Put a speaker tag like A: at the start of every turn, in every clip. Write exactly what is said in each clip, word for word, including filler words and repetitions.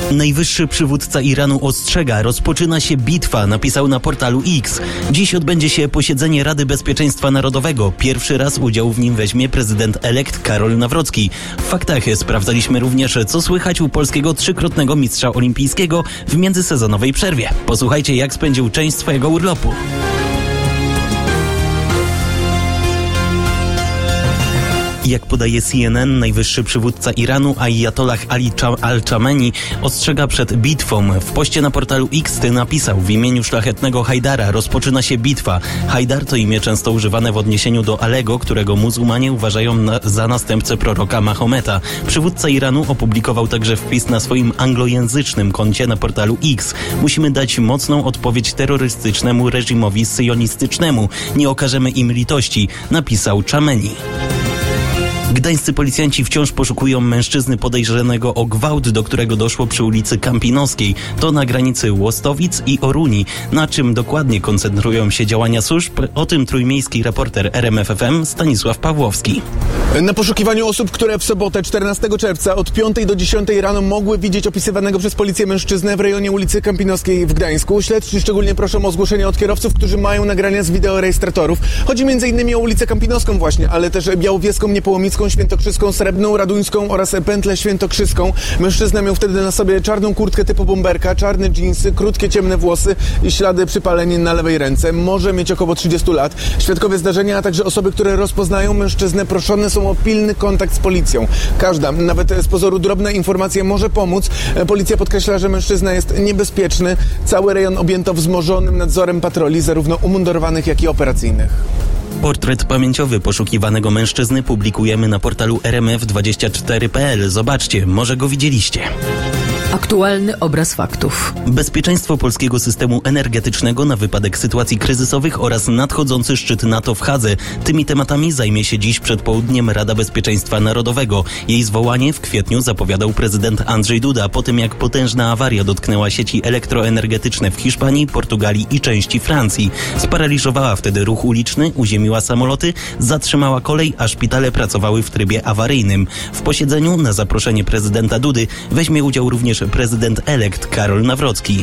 A: Najwyższy przywódca Iranu ostrzega, rozpoczyna się bitwa, napisał na portalu X. Dziś odbędzie się posiedzenie Rady Bezpieczeństwa Narodowego. Pierwszy raz udział w nim weźmie prezydent-elekt Karol Nawrocki. W faktach sprawdzaliśmy również, co słychać u polskiego trzykrotnego mistrza olimpijskiego w międzysezonowej przerwie. Posłuchajcie, jak spędził część swojego urlopu. Jak podaje C N N, najwyższy przywódca Iranu Ajatollah Ali Al-Chameni ostrzega przed bitwą. W poście na portalu X napisał: w imieniu szlachetnego Hajdara rozpoczyna się bitwa. Hajdar to imię często używane w odniesieniu do Alego, którego muzułmanie uważają na, za następcę proroka Mahometa. Przywódca Iranu opublikował także wpis na swoim anglojęzycznym koncie na portalu X. Musimy dać mocną odpowiedź terrorystycznemu reżimowi syjonistycznemu. Nie okażemy im litości, napisał Chameni. Gdańscy policjanci wciąż poszukują mężczyzny podejrzanego o gwałt, do którego doszło przy ulicy Kampinoskiej. To na granicy Łostowic i Oruni. Na czym dokładnie koncentrują się działania służb? O tym trójmiejski reporter R M F F M Stanisław Pawłowski.
B: Na poszukiwaniu osób, które w sobotę czternastego czerwca od piątej do dziesiątej rano mogły widzieć opisywanego przez policję mężczyznę w rejonie ulicy Kampinoskiej w Gdańsku. Śledczy szczególnie proszą o zgłoszenie od kierowców, którzy mają nagrania z wideorejestratorów. Chodzi między innymi o ulicę Kampinoską właśnie, ale też Białowieską, Niepołomicką, Świętokrzyską, Srebrną, Raduńską oraz Pętlę Świętokrzyską. Mężczyzna miał wtedy na sobie czarną kurtkę typu bomberka, czarne dżinsy, krótkie ciemne włosy i ślady przypaleń na lewej ręce. Może mieć około trzydziestu lat. Świadkowie zdarzenia, a także osoby, które rozpoznają mężczyznę, proszone są o pilny kontakt z policją. Każda, nawet z pozoru drobna informacja może pomóc. Policja podkreśla, że mężczyzna jest niebezpieczny. Cały rejon objęto wzmożonym nadzorem patroli, zarówno umundurowanych, jak i operacyjnych.
A: Portret pamięciowy poszukiwanego mężczyzny publikujemy na portalu R M F dwadzieścia cztery kropka p l. Zobaczcie, może go widzieliście.
C: Aktualny obraz faktów.
A: Bezpieczeństwo polskiego systemu energetycznego na wypadek sytuacji kryzysowych oraz nadchodzący szczyt NATO w Hadze. Tymi tematami zajmie się dziś przed południem Rada Bezpieczeństwa Narodowego. Jej zwołanie w kwietniu zapowiadał prezydent Andrzej Duda po tym, jak potężna awaria dotknęła sieci elektroenergetyczne w Hiszpanii, Portugalii i części Francji. Sparaliżowała wtedy ruch uliczny, uziemiła samoloty, zatrzymała kolej, a szpitale pracowały w trybie awaryjnym. W posiedzeniu na zaproszenie prezydenta Dudy weźmie udział również prezydent-elekt Karol Nawrocki.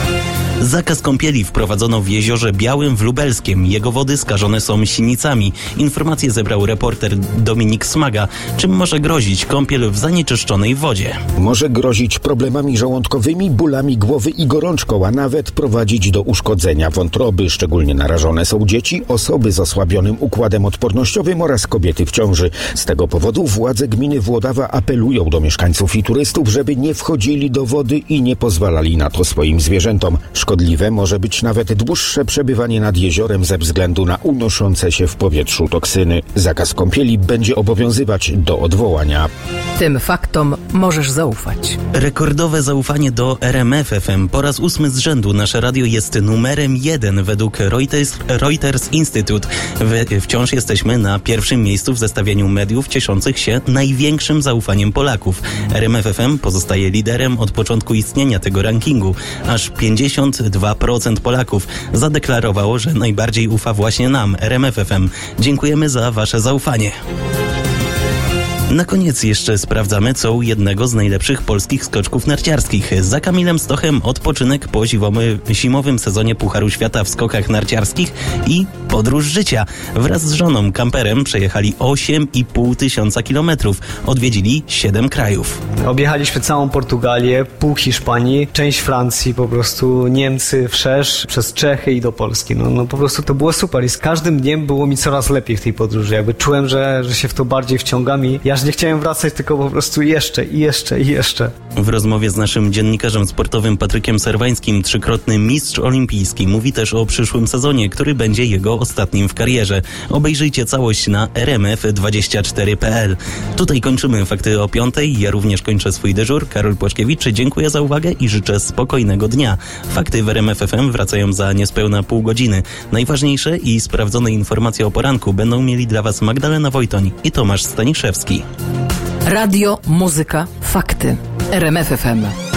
A: Zakaz kąpieli wprowadzono w Jeziorze Białym w Lubelskiem. Jego wody skażone są sinicami. Informacje zebrał reporter Dominik Smaga. Czym może grozić kąpiel w zanieczyszczonej wodzie?
D: Może grozić problemami żołądkowymi, bólami głowy i gorączką, a nawet prowadzić do uszkodzenia wątroby. Szczególnie narażone są dzieci, osoby z osłabionym układem odpornościowym oraz kobiety w ciąży. Z tego powodu władze gminy Włodawa apelują do mieszkańców i turystów, żeby nie wchodzili do wody i nie pozwalali na to swoim zwierzętom. Szkodliwe może być nawet dłuższe przebywanie nad jeziorem ze względu na unoszące się w powietrzu toksyny. Zakaz kąpieli będzie obowiązywać do odwołania.
C: Tym faktom możesz zaufać.
A: Rekordowe zaufanie do R M F F M. Po raz ósmy z rzędu nasze radio jest numerem jeden według Reuters, Reuters Institute. W, wciąż jesteśmy na pierwszym miejscu w zestawieniu mediów cieszących się największym zaufaniem Polaków. R M F F M pozostaje liderem od początku istnienia tego rankingu. Aż pięćdziesiąt dwa procent Polaków zadeklarowało, że najbardziej ufa właśnie nam, R M F F M. Dziękujemy za wasze zaufanie. Na koniec jeszcze sprawdzamy, co u jednego z najlepszych polskich skoczków narciarskich. Za Kamilem Stochem odpoczynek po zimowy, zimowym sezonie Pucharu Świata w skokach narciarskich i podróż życia. Wraz z żoną kamperem przejechali osiem i pół tysiąca kilometrów. Odwiedzili siedem krajów.
E: Objechaliśmy całą Portugalię, pół Hiszpanii, część Francji, po prostu Niemcy wszerz, przez Czechy i do Polski. No, no po prostu to było super i z każdym dniem było mi coraz lepiej w tej podróży. Jakby czułem, że, że się w to bardziej wciągam i ja nie chciałem wracać, tylko po prostu jeszcze i jeszcze i jeszcze.
A: W rozmowie z naszym dziennikarzem sportowym Patrykiem Serwańskim trzykrotny mistrz olimpijski mówi też o przyszłym sezonie, który będzie jego ostatnim w karierze. Obejrzyjcie całość na R M F dwadzieścia cztery kropka p l. Tutaj kończymy Fakty o piątej. Ja również kończę swój dyżur. Karol Płaczkiewicz, dziękuję za uwagę i życzę spokojnego dnia. Fakty w R M F F M wracają za niespełna pół godziny. Najważniejsze i sprawdzone informacje o poranku będą mieli dla Was Magdalena Wojtoń i Tomasz Staniszewski.
C: Radio, muzyka, fakty. R M F F M.